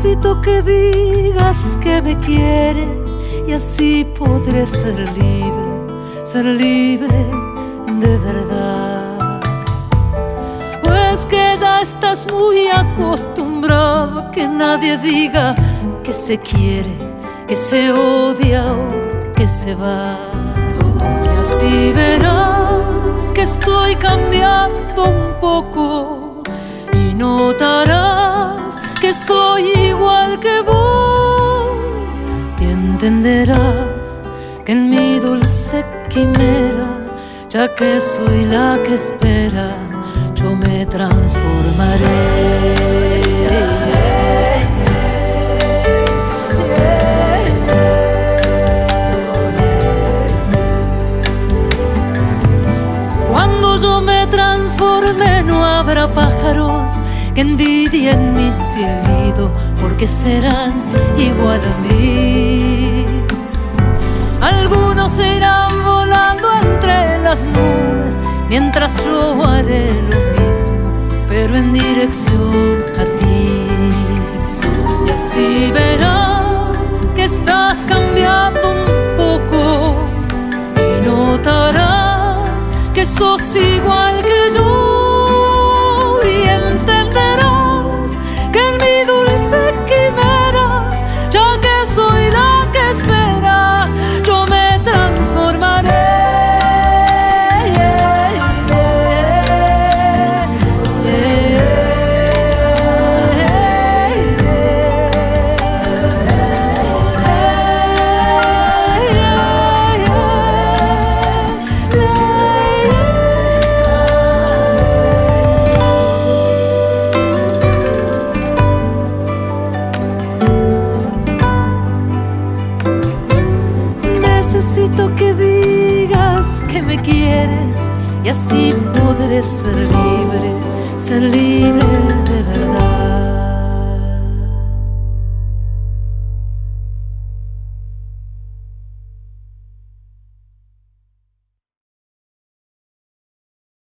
Necesito que digas que me quieres y así podré ser libre de verdad. Pues que ya estás muy acostumbrado a que nadie diga que se quiere, que se odia o que se va. Y así verás que estoy cambiando un poco y notarás que soy igual que vos y entenderás que en mi dulce quimera, ya que soy la que espera, yo me transformaré. Cuando yo me transforme no habrá pájaros que envidien mi silbido, porque serán igual a mí. Algunos irán volando entre las nubes, mientras yo haré lo mismo, pero en dirección a ti. Y así verás que estás cambiando un poco y notarás que sos igual que yo. Necesito que digas que me quieres y así podré ser libre de verdad.